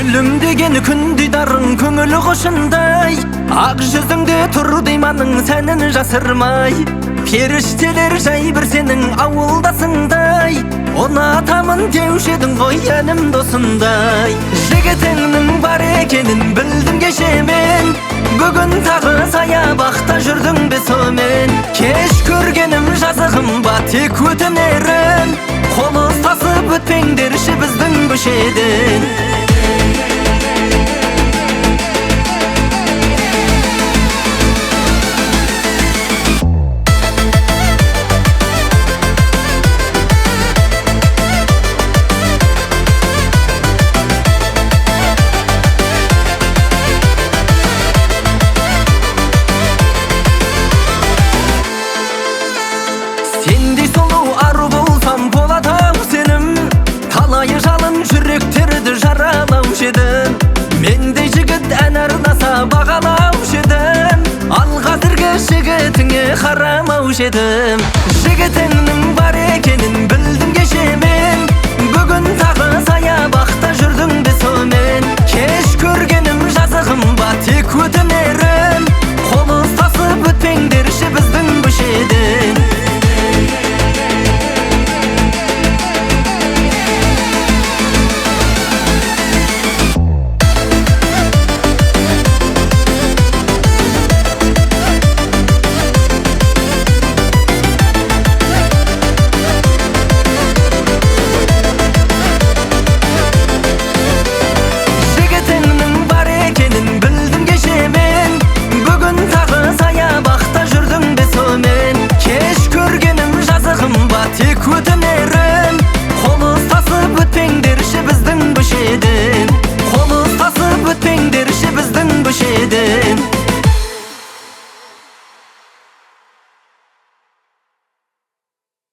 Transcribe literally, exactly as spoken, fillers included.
Өлім деген күн дидарың көңіл құшындай, ақ жүзіңде тұр дейманың сәнін жасырмай. Періштелер жай бір сенің ауылдасыңдай, ұнатамын деуші едің ғой әнім досындай. Жігітіңнің бар екенін білдім кеше мен, бүгін тағы саябақта жүрдің бе сомен. Кеш көргенім жазығым ба тек өтінерін, қол ұстасып өтпеңдерші біздің көшеден. Сендей сұлу ару болсам болады-ау сенім, талайы жалын жүректерді жаралаушы едім. Мендей жігіт ән арнаса бағалаушы едім, ал қазіргі жігітіңе қарамаушы едім. Жігітіңнің бар екенін білдім кеше